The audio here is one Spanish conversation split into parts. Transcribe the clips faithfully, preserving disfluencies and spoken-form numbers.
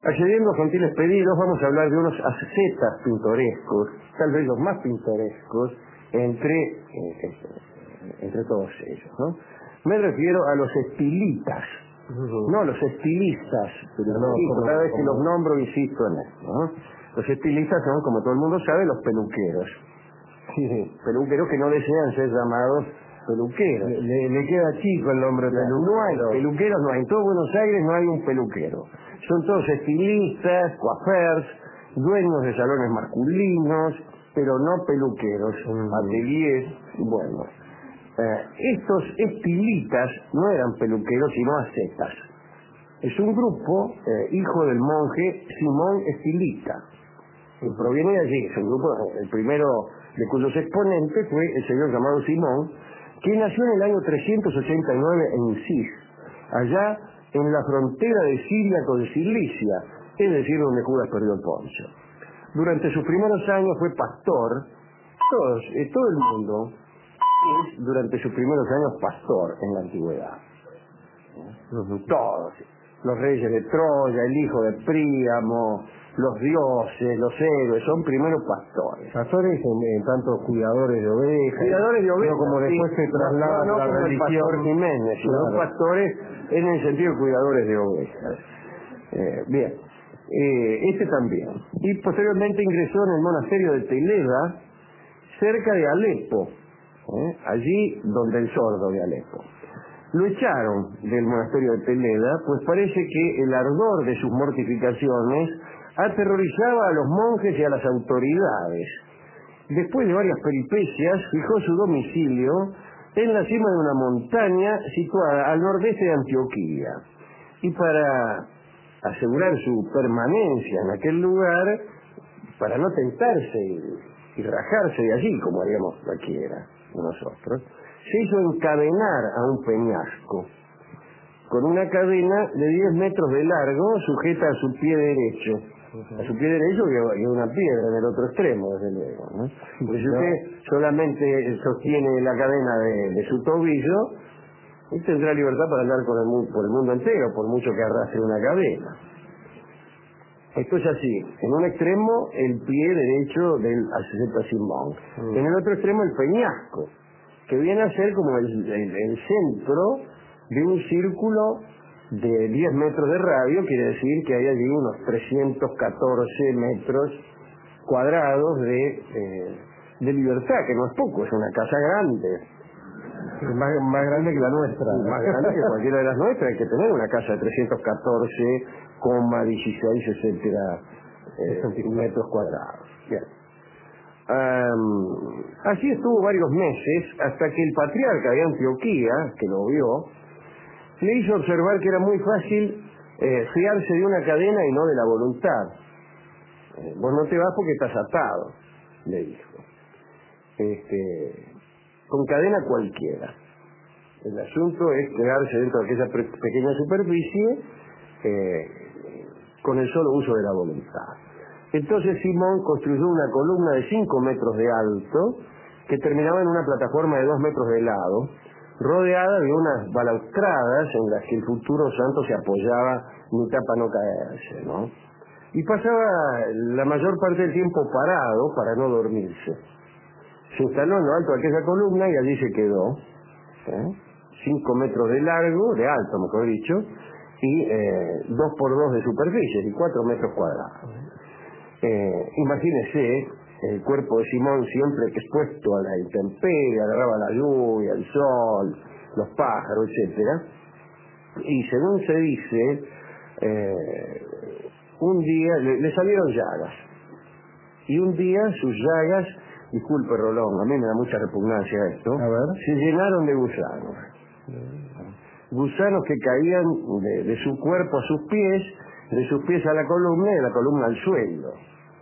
Accediendo a gentiles pedidos, vamos a hablar de unos ascetas pintorescos, tal vez los más pintorescos entre, eh, entre todos ellos, ¿no? Me refiero a los estilitas, uh-huh. no los estilistas, pero no, insisto, cada vez que los nombro insisto en esto, ¿no? Los estilistas son, como todo el mundo sabe, los peluqueros. Sí, peluqueros que no desean ser llamados peluqueros. Le, le, le queda chico el nombre peluquero. No hay peluqueros, no hay. En todo Buenos Aires no hay un peluquero. Son todos estilistas, coiffeurs, dueños de salones masculinos, pero no peluqueros, mm. ateliers, bueno. Eh, estos estilitas no eran peluqueros, sino ascetas. Es un grupo, eh, hijo del monje Simón Estilita, que proviene de allí. Es un grupo, el primero de cuyos exponentes fue el señor llamado Simón, que nació en el año trescientos ochenta y nueve en Cis, allá en la frontera de Siria con Cilicia, es decir, donde Judas perdió el poncho. Durante sus primeros años fue pastor. Todos, eh, todo el mundo es durante sus primeros años pastor en la antigüedad. Todos. Los reyes de Troya, el hijo de Príamo, los dioses, los héroes, son primero pastores. Pastores en, en tanto cuidadores de ovejas. Cuidadores de ovejas. Como después sí, se traslada no, no, a la como religión. el pastor Jiménez, sino claro. pastores en el sentido de cuidadores de ovejas. Eh, bien. Eh, este también. Y posteriormente ingresó en el monasterio de Teleda, cerca de Alepo, ¿eh? allí donde el sordo de Alepo. Lo echaron del monasterio de Teleda, pues parece que el ardor de sus mortificaciones aterrorizaba a los monjes y a las autoridades. Después de varias peripecias, fijó su domicilio en la cima de una montaña situada al nordeste de Antioquía. Y para asegurar su permanencia en aquel lugar, para no tentarse y, y rajarse de allí, como haríamos cualquiera de nosotros, se hizo encadenar a un peñasco con una cadena de diez metros de largo sujeta a su pie derecho. A su pie derecho y una piedra en el otro extremo, desde luego, ¿no? Porque si usted solamente sostiene la cadena de, de su tobillo, usted tendrá libertad para andar con el, por el mundo entero, por mucho que arrastre una cadena. Esto es así. En un extremo, el pie derecho del asceta Simón. Mm. En el otro extremo, el peñasco, que viene a ser como el, el, el centro de un círculo de diez metros de radio, quiere decir que hay allí unos trescientos catorce metros cuadrados de, eh, de libertad, que no es poco, es una casa grande. Más, más grande que la nuestra. Más grande que cualquiera de las nuestras. Hay que tener una casa de trescientos catorce coma dieciséis, etcétera, eh, metros cuadrados. Bien. Um, así estuvo varios meses hasta que el patriarca de Antioquía, que lo vio, le hizo observar que era muy fácil eh, fiarse de una cadena y no de la voluntad. Eh, vos no te vas porque estás atado, le dijo. Este, con cadena cualquiera. El asunto es quedarse dentro de aquella pequeña superficie eh, con el solo uso de la voluntad. Entonces Simón construyó una columna de cinco metros de alto que terminaba en una plataforma de dos metros de lado, rodeada de unas balaustradas en las que el futuro santo se apoyaba mitad para no caerse, ¿no? Y pasaba la mayor parte del tiempo parado para no dormirse. Se instaló en lo alto de aquella columna y allí se quedó, ¿eh? Cinco metros de largo, de alto mejor dicho, y eh, dos por dos de superficie, y cuatro metros cuadrados. Eh, imagínese el cuerpo de Simón siempre expuesto a la intemperie, agarraba la lluvia, el sol, los pájaros, etcétera. Y según se dice, eh, un día le, le salieron llagas. Y un día sus llagas, disculpe Rolón, a mí me da mucha repugnancia esto, a ver. se llenaron de gusanos. Gusanos que caían de, de su cuerpo a sus pies, de sus pies a la columna y de la columna al suelo.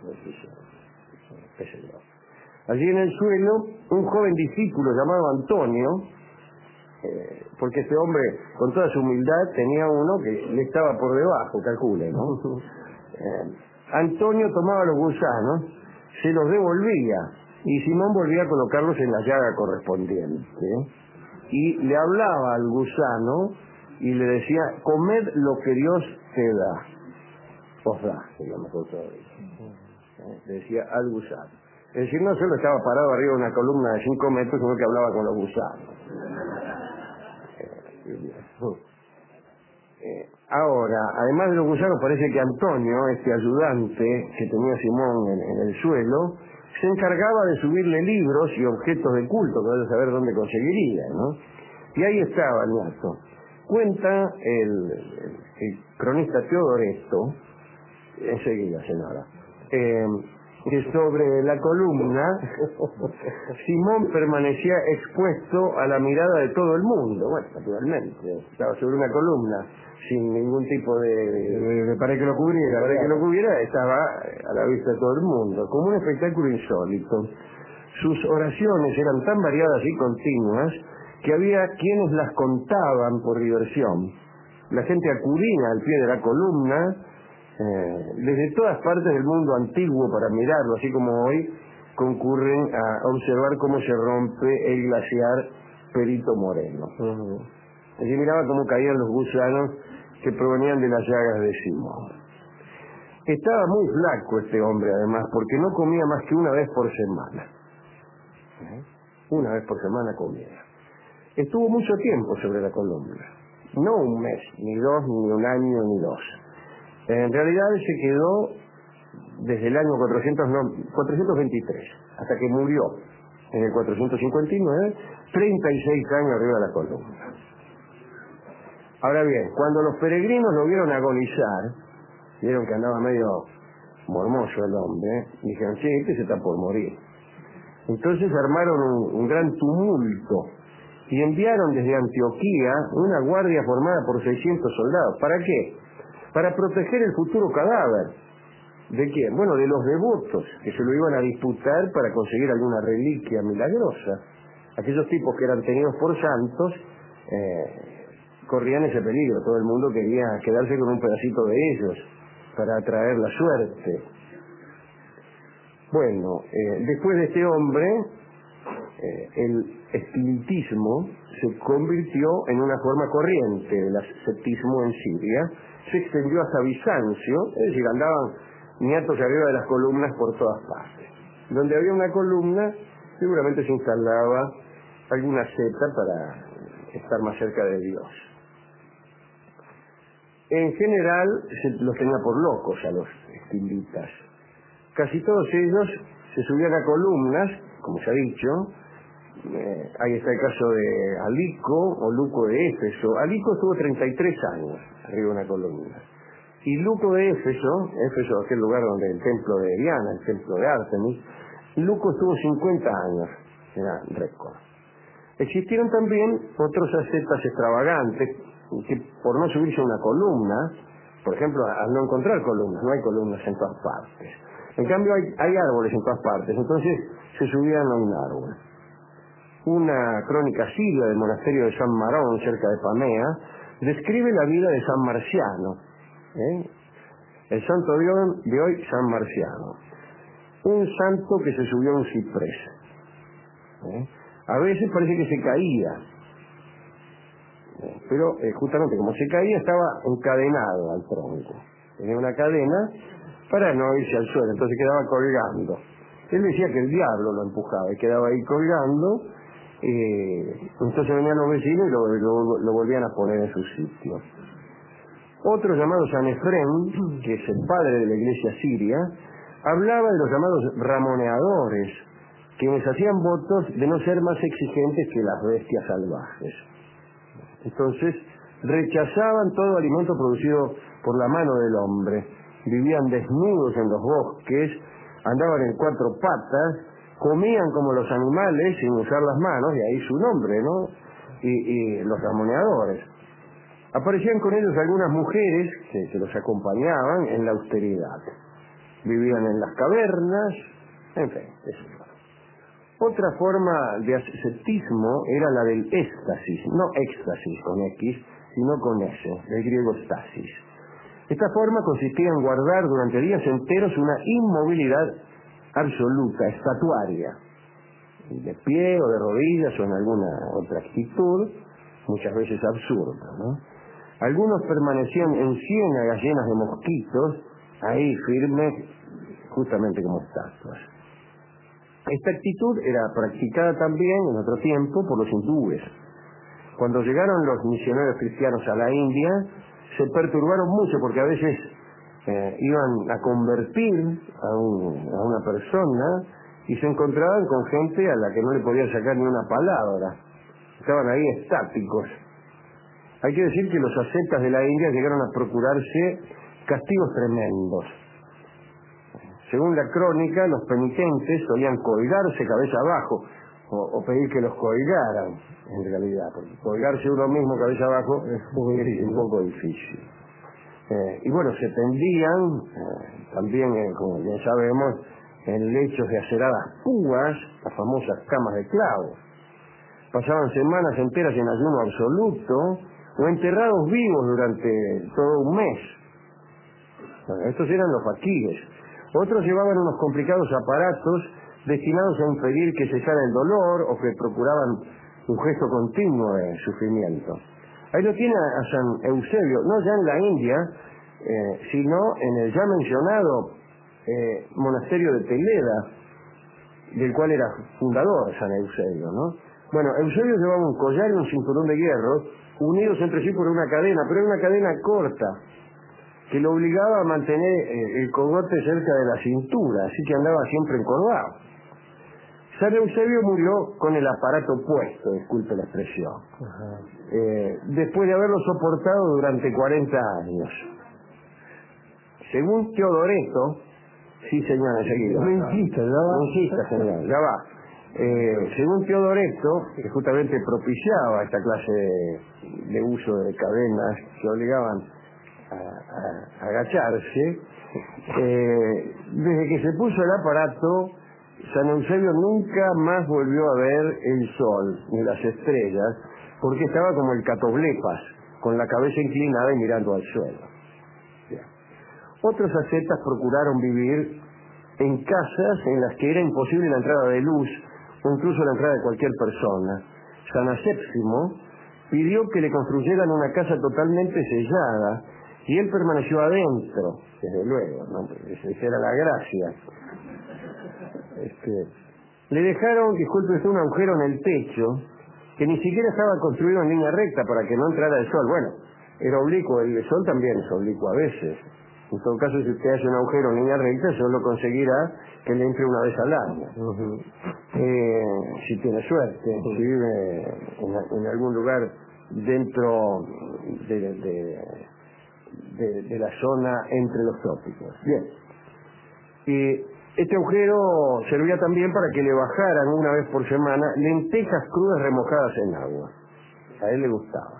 Allí en el suelo, un joven discípulo llamado Antonio, eh, porque este hombre, con toda su humildad, tenía uno que le estaba por debajo, calcule, ¿no? Eh, Antonio tomaba los gusanos, se los devolvía, y Simón volvía a colocarlos en la llaga correspondiente, ¿eh? Y le hablaba al gusano y le decía: comed lo que Dios te da. Osda, se llama mejor todavía. ¿Eh? Le decía al gusano. Es decir, no solo estaba parado arriba de una columna de cinco metros, sino que hablaba con los gusanos. Eh, ahora, además de los gusanos, parece que Antonio, este ayudante que tenía Simón en, en el suelo, se encargaba de subirle libros y objetos de culto, para saber dónde conseguiría, ¿no? Y ahí estaba el gato. Cuenta el, el, el cronista Teodoreto, enseguida, señora, eh, que sobre la columna Simón permanecía expuesto a la mirada de todo el mundo. Bueno, naturalmente, estaba sobre una columna sin ningún tipo de, de, de para que lo cubriera, para que lo cubriera, estaba a la vista de todo el mundo, como un espectáculo insólito. Sus oraciones eran tan variadas y continuas que había quienes las contaban por diversión. La gente acudía al pie de la columna eh, desde todas partes del mundo antiguo para mirarlo, así como hoy concurren a observar cómo se rompe el glaciar Perito Moreno. Uh-huh. Allí miraba cómo caían los gusanos que provenían de las llagas de Simón. Estaba muy flaco este hombre, además, porque no comía más que una vez por semana. ¿Eh? Una vez por semana comía. Estuvo mucho tiempo sobre la columna. No un mes, ni dos, ni un año, ni dos. En realidad se quedó desde el año cuatrocientos veintitrés, hasta que murió en el cuatrocientos cincuenta y nueve, treinta y seis años arriba de la columna. Ahora bien, cuando los peregrinos lo vieron agonizar, vieron que andaba medio mormoso el hombre, dijeron, sí, este se está por morir. Entonces armaron un, un gran tumulto y enviaron desde Antioquía una guardia formada por seiscientos soldados. ¿Para qué? Para proteger el futuro cadáver. ¿De quién? Bueno, de los devotos que se lo iban a disputar para conseguir alguna reliquia milagrosa. Aquellos tipos que eran tenidos por santos eh, corrían ese peligro. Todo el mundo quería quedarse con un pedacito de ellos para atraer la suerte. Bueno, eh, después de este hombre, eh, el espiritismo se convirtió en una forma corriente del ascetismo en Siria, se extendió hasta Bizancio, es decir, andaban niatos arriba de las columnas por todas partes. Donde había una columna, seguramente se instalaba alguna seta para estar más cerca de Dios. En general, se los tenía por locos a los estilitas. Casi todos ellos se subían a columnas, como se ha dicho. Eh, ahí está el caso de Alico o Luco de Éfeso. Alico estuvo treinta y tres años arriba de una columna. Y Luco de Éfeso, Éfeso es aquel lugar donde el templo de Diana, el templo de Artemis, Luco estuvo cincuenta años, era récord. Existieron también otros ascetas extravagantes que por no subirse a una columna, por ejemplo, al no encontrar columnas, no hay columnas en todas partes. En cambio hay, hay árboles en todas partes, entonces se subían a un árbol. Una crónica siria del monasterio de San Marón, cerca de Pamea, describe la vida de San Marciano. ¿Eh? El santo de hoy, San Marciano. Un santo que se subió a un ciprés. ¿Eh? A veces parece que se caía. ¿Eh? Pero eh, justamente como se caía estaba encadenado al tronco. Tenía una cadena para no irse al suelo, entonces quedaba colgando. Él decía que el diablo lo empujaba y quedaba ahí colgando. Eh, entonces venían los vecinos y lo, lo, lo volvían a poner en su sitio. Otro llamado San Efrén, que es el padre de la iglesia siria, hablaba de los llamados ramoneadores, quienes hacían votos de no ser más exigentes que las bestias salvajes. Entonces rechazaban todo alimento producido por la mano del hombre, vivían desnudos en los bosques, andaban en cuatro patas, comían como los animales sin usar las manos, y ahí su nombre, ¿no? Y, y los ramoneadores. Aparecían con ellos algunas mujeres que, que los acompañaban en la austeridad. Vivían en las cavernas, en fin, eso. Otra forma de ascetismo era la del éxtasis, no éxtasis con X, sino con S, del griego stasis. Esta forma consistía en guardar durante días enteros una inmovilidad absoluta, estatuaria, de pie o de rodillas o en alguna otra actitud, muchas veces absurda, ¿no? Algunos permanecían en ciénagas llenas de mosquitos ahí firmes, justamente como estatuas. Esta actitud era practicada también en otro tiempo por los hindúes. Cuando llegaron los misioneros cristianos a la India, se perturbaron mucho porque a veces eh, iban a convertir a, un, a una persona y se encontraban con gente a la que no le podían sacar ni una palabra. Estaban ahí estáticos. Hay que decir que los ascetas de la India llegaron a procurarse castigos tremendos. Según la crónica, los penitentes solían colgarse cabeza abajo, o, o pedir que los colgaran, en realidad, porque colgarse uno mismo cabeza abajo es un poco difícil. Eh, y bueno, se tendían, eh, también, eh, como bien sabemos, en lechos de aceradas púas, las famosas camas de clavos. Pasaban semanas enteras en ayuno absoluto, o enterrados vivos durante todo un mes. Bueno, estos eran los faquíes. Otros llevaban unos complicados aparatos destinados a impedir que cesara el dolor o que procuraban un gesto continuo de sufrimiento. Ahí lo tiene a San Eusebio, no ya en la India, eh, sino en el ya mencionado eh, monasterio de Teleda, del cual era fundador San Eusebio, ¿no? Bueno, Eusebio llevaba un collar y un cinturón de hierro unidos entre sí por una cadena, pero era una cadena corta, que lo obligaba a mantener eh, el cogote cerca de la cintura, así que andaba siempre encorvado. San Eusebio murió con el aparato puesto, disculpe la expresión, eh, después de haberlo soportado durante cuarenta años. Según Teodoreto, sí señor, enseguida. No insista, ya va. No insista, señor, ya va. Eh, según Teodoreto, que justamente propiciaba esta clase de, de uso de cadenas que obligaban a, a, a agacharse, eh, desde que se puso el aparato, San Eusebio nunca más volvió a ver el sol ni las estrellas, porque estaba como el catoblepas, con la cabeza inclinada y mirando al suelo. Bien. Otros ascetas procuraron vivir en casas en las que era imposible la entrada de luz o incluso la entrada de cualquier persona. San Asépsimo pidió que le construyeran una casa totalmente sellada y él permaneció adentro, desde luego, ¿no? Esa era la gracia. Este, le dejaron, disculpe usted, un agujero en el techo que ni siquiera estaba construido en línea recta para que no entrara el sol. Bueno, era oblicuo, el sol también es oblicuo a veces. En todo caso, si usted hace un agujero en línea recta, solo conseguirá que le entre una vez al año. Uh-huh. eh, si tiene suerte, uh-huh. Si vive en, en algún lugar dentro de, de, de, de la zona entre los trópicos. Bien. Y este agujero servía también para que le bajaran una vez por semana lentejas crudas remojadas en agua. A él le gustaba.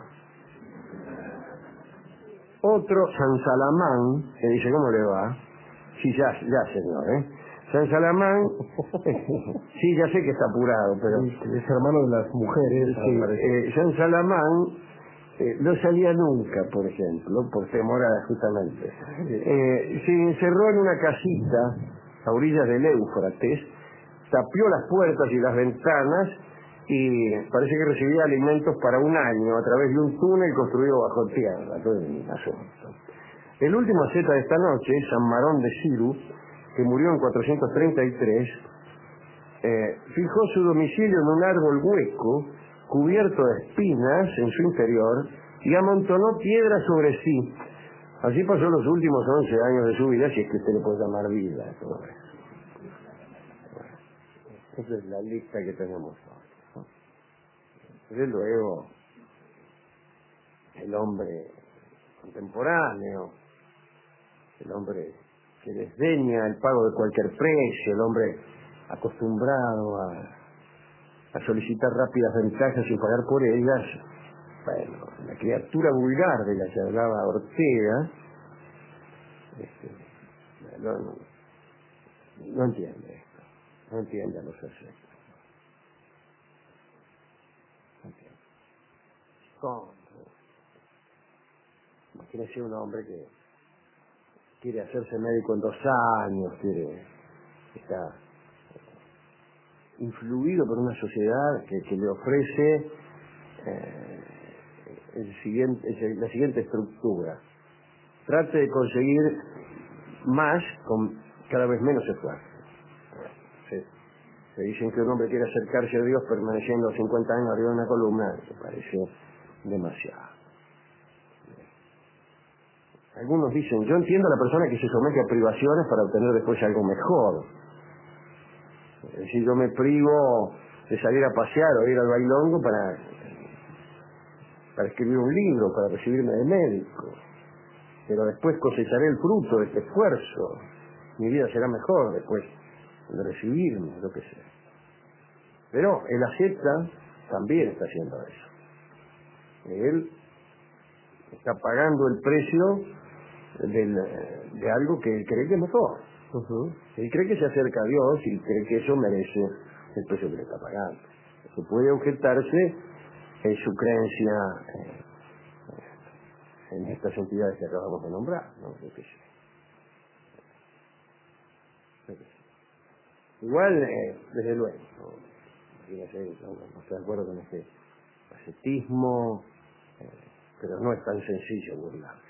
Otro, San Salamán, que dice, ¿cómo le va? Sí, ya, ya señor, ¿eh? San Salamán, sí, ya sé que está apurado, pero... Es hermano de las mujeres. Sí, eh, San Salamán eh, no salía nunca, por ejemplo, por temor a justamente. Eh, se encerró en una casita a orillas del Éufrates, tapió las puertas y las ventanas y parece que recibía alimentos para un año a través de un túnel construido bajo tierra. Todo el asunto. El último asceta de esta noche, San Marón de Ciru, que murió en cuatrocientos treinta y tres, eh, fijó su domicilio en un árbol hueco, cubierto de espinas en su interior, y amontonó piedras sobre sí. Así pasó los últimos once años de su vida, si es que usted le puede llamar vida a todo eso. Bueno, esa es la lista que tenemos ahora. Desde luego, el hombre contemporáneo, el hombre que desdeña el pago de cualquier precio, el hombre acostumbrado a, a solicitar rápidas ventajas sin pagar por ellas, bueno, la criatura vulgar de la que hablaba Ortega, este, no, no, no entiende esto, no entiende a los efectos. ¿Cómo? Imagínese un hombre que quiere hacerse médico en dos años, quiere, está influido por una sociedad que, que le ofrece eh, el siguiente, la siguiente estructura. Trate de conseguir más con cada vez menos esfuerzo. Se, se dicen que un hombre quiere acercarse a Dios permaneciendo cincuenta años arriba de una columna, me parece demasiado. Algunos dicen, yo entiendo a la persona que se somete a privaciones para obtener después algo mejor. Es decir, yo me privo de salir a pasear o ir al bailongo para, para escribir un libro, para recibirme de médico. Pero después cosecharé el fruto de este esfuerzo. Mi vida será mejor después de recibirme, lo que sea. Pero él acepta, también está haciendo eso. Él está pagando el precio del, de algo que él cree que es mejor. Uh-huh. Él cree que se acerca a Dios y cree que eso merece el precio que le está pagando. Eso puede objetarse en su creencia eh, en estas entidades que acabamos de nombrar, ¿no? Yo qué sé. Yo qué sé. Igual, eh, desde luego, ¿no? No, no estoy de acuerdo con este ascetismo, eh, pero no es tan sencillo burlarse.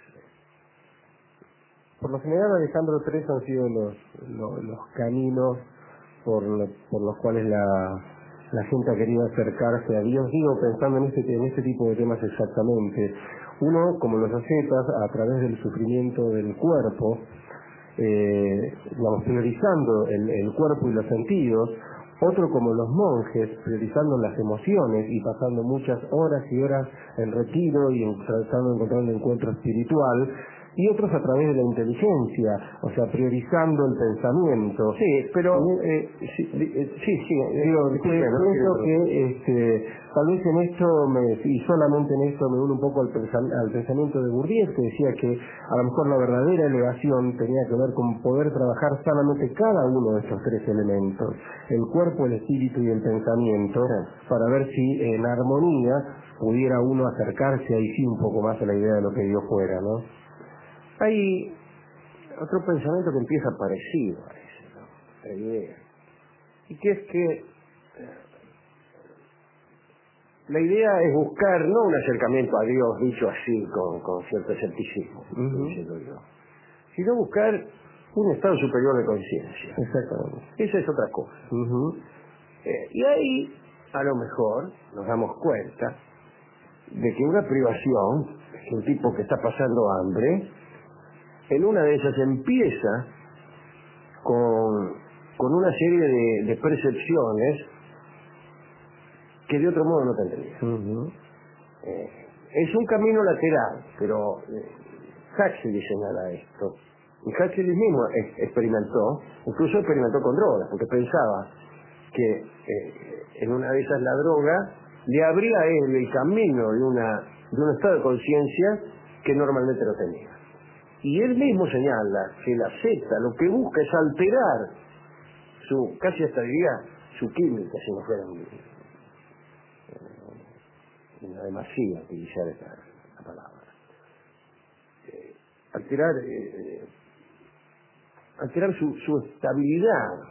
Por lo general, Alejandro, tres han sido los, los, los caminos por, lo, por los cuales la, la gente ha querido acercarse a Dios. Digo, pensando en este, en este tipo de temas exactamente. Uno, como los ascetas, a través del sufrimiento del cuerpo, eh, digamos, priorizando el, el cuerpo y los sentidos. Otro, como los monjes, priorizando las emociones y pasando muchas horas y horas en retiro y en, tratando de encontrar un encuentro espiritual. Y otros a través de la inteligencia, o sea, priorizando el pensamiento. Sí, pero eh, sí, eh, sí, sí, digo, que, pienso que este, tal vez en esto, me, y solamente en esto me uno un poco al, pensam, al pensamiento de Bourdieu, que decía que a lo mejor la verdadera elevación tenía que ver con poder trabajar sanamente cada uno de estos tres elementos, el cuerpo, el espíritu y el pensamiento, sí, para ver si en armonía pudiera uno acercarse ahí sí un poco más a la idea de lo que Dios fuera, ¿no? Hay otro pensamiento que empieza parecido a ese, ¿no? La idea. Y que es que eh, la idea es buscar no un acercamiento a Dios dicho así con, con cierto escepticismo, uh-huh, diciendo yo, sino buscar un estado superior de conciencia. Exactamente. Esa es otra cosa. Uh-huh. Eh, y ahí, a lo mejor, nos damos cuenta de que una privación, un tipo que está pasando hambre, en una de esas empieza con, con una serie de, de percepciones que de otro modo no tendría. Uh-huh. Eh, es un camino lateral, pero eh, Huxley señala esto. Y Huxley mismo es, experimentó, incluso experimentó con drogas, porque pensaba que eh, en una de esas la droga le abría a él el camino de, una, de un estado de conciencia que normalmente no tenía. Y él mismo señala que la secta lo que busca es alterar su, casi hasta diría, su química, si no fuera un, una demasía utilizar esta, esta palabra. Eh, alterar, eh, alterar su, su estabilidad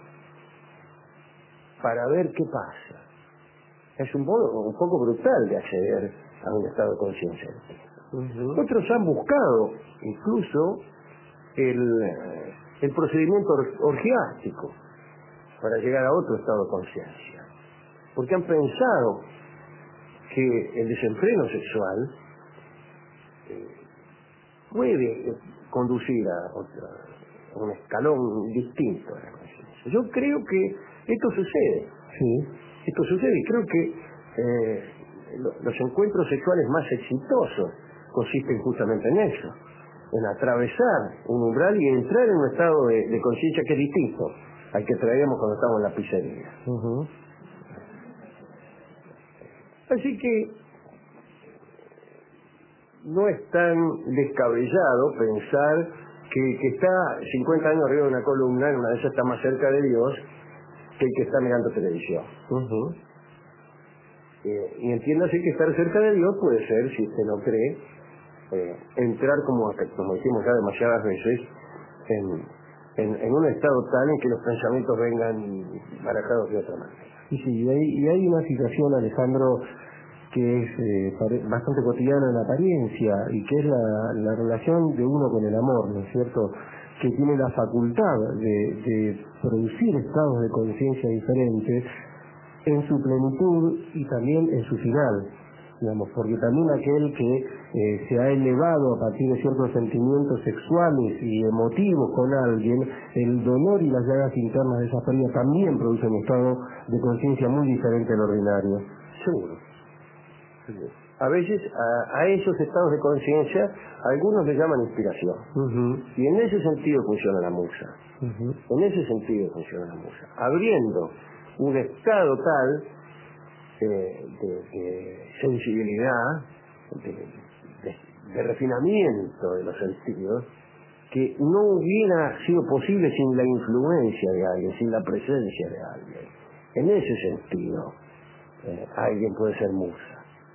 para ver qué pasa. Es un poco, un poco brutal de acceder a un estado de conciencia. Uh-huh. Otros han buscado incluso el, el procedimiento orgiástico para llegar a otro estado de conciencia, porque han pensado que el desenfreno sexual eh, puede conducir a, otra, a un escalón distinto de la conciencia. Yo creo que esto sucede, sí, esto sucede y creo que eh, lo, los encuentros sexuales más exitosos consisten justamente en eso, en atravesar un umbral y entrar en un estado de, de conciencia que es distinto al que traíamos cuando estábamos en la pizzería. Uh-huh. Así que no es tan descabellado pensar que, que está cincuenta años arriba de una columna, en una de esas está más cerca de Dios que el que está mirando televisión. Uh-huh. Eh, y entiéndase que estar cerca de Dios puede ser, si usted no cree, Eh, entrar, como, como dijimos ya demasiadas veces, en, en, en un estado tal en que los pensamientos vengan barajados de otra manera. Y sí, y hay, y hay una situación, Alejandro, que es eh, bastante cotidiana en apariencia, y que es la, la relación de uno con el amor, ¿no es cierto? que tiene la facultad de, de producir estados de conciencia diferentes en su plenitud y también en su final, digamos, porque también aquel que eh, se ha elevado a partir de ciertos sentimientos sexuales y emotivos con alguien, el dolor y las llagas internas de esa pérdida también producen un estado de conciencia muy diferente al ordinario. Seguro. A veces a, a esos estados de conciencia algunos le llaman inspiración. Uh-huh. Y en ese sentido funciona la musa. Uh-huh. En ese sentido funciona la musa. Abriendo un estado tal de, de, de sensibilidad, de, de, de refinamiento de los sentidos, que no hubiera sido posible sin la influencia de alguien, sin la presencia de alguien. En ese sentido, eh, alguien puede ser musa.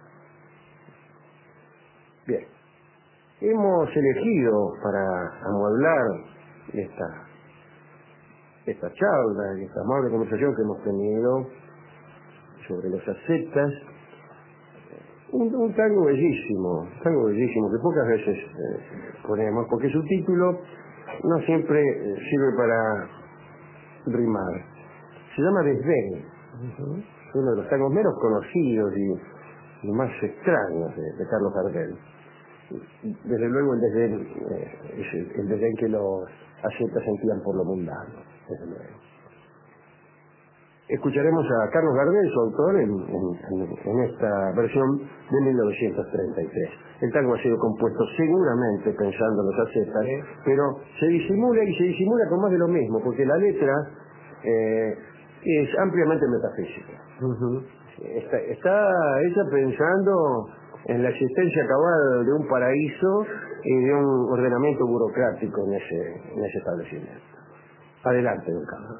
Bien, hemos elegido para amueblar esta, esta charla y esta amable conversación que hemos tenido sobre los ascetas, un, un tango bellísimo, un tango bellísimo que pocas veces eh, ponemos, porque su título no siempre eh, sirve para rimar. Se llama Desdén, uh-huh. Es uno de los tangos menos conocidos y, y más extraños de, de Carlos Gardel. Desde luego el desdén eh, es el, el desdén que los ascetas sentían por lo mundano, desde luego. Escucharemos a Carlos Gardel, su autor, en, en, en esta versión de mil novecientos treinta y tres. El tango ha sido compuesto seguramente pensando en los ascetas, ¿sí? Pero se disimula y se disimula con más de lo mismo, porque la letra eh, es ampliamente metafísica. Uh-huh. Está, está ella pensando en la existencia cabal de un paraíso y de un ordenamiento burocrático en ese, en ese establecimiento. Adelante, don Carlos.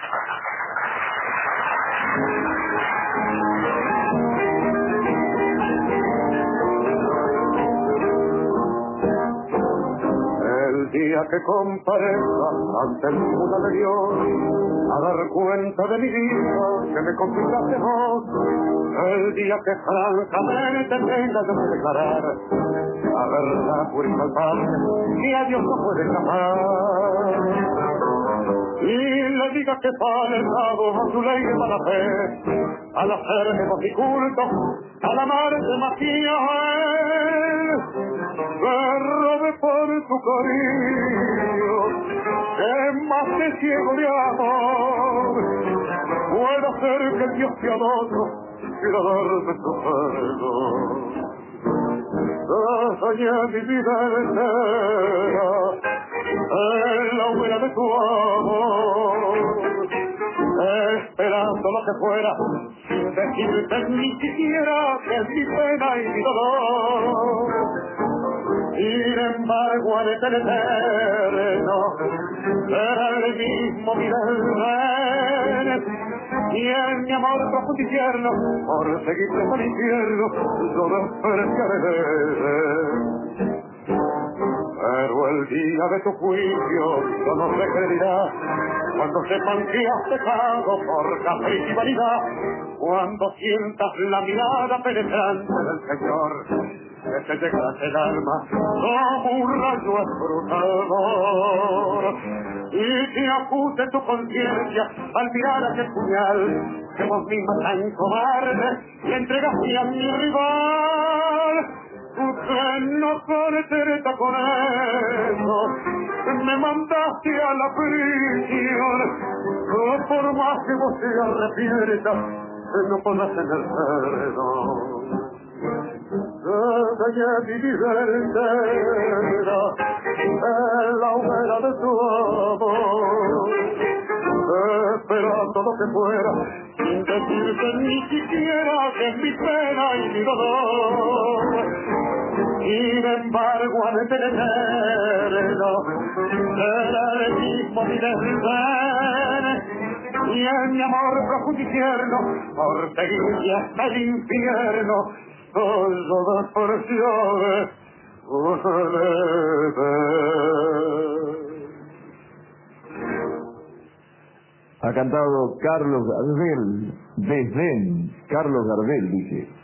El día que comparezca ante el tribunal de Dios a dar cuenta de mi vida que me confiaste vos, el día que francamente tenga yo que declarar la verdad pura y palpable que a Dios no puede escapar, y le diga que faltado a su ley de mala fe, al hacerme mojiculto, al amarte más me robe por tu cariño, que más te ciego de amor, puede ser que el Dios piadoso quiera darme su perdón. Soñé mi vida entera en la hoguera de tu amor, esperando lo que fuera, sin decirte ni siquiera que es mi pena y mi dolor. Sin embargo, al eterno será el mismo mi desdén, y en mi amor profundo y tierno, por seguirte al infierno, yo despreciaré. Pero el día de tu juicio yo no sé qué dirás, cuando sepan que has pecado por capricho y vanidad, cuando sientas la mirada penetrante del Señor, que te llegase el alma como un rayo escrutador, y te acuse tu conciencia al mirar aquel puñal que vos misma tan cobarde le entregaste a mi rival. Que no contenta con eso, me mandaste a la prisión, no por más que vos te arrepientas, no podrás tener perdón. Desde mi vida entera en la hoguera de tu amor, esperando lo que fuera, sin decirte ni siquiera que es mi pena y mi dolor. Sin embargo, al eterno será el mismo mi desdén, y en mi amor profundo y tierno, por seguirte hasta el infierno, soy yo despreciable. Ha cantado Carlos Gardel, Desdén, Carlos Gardel, dice.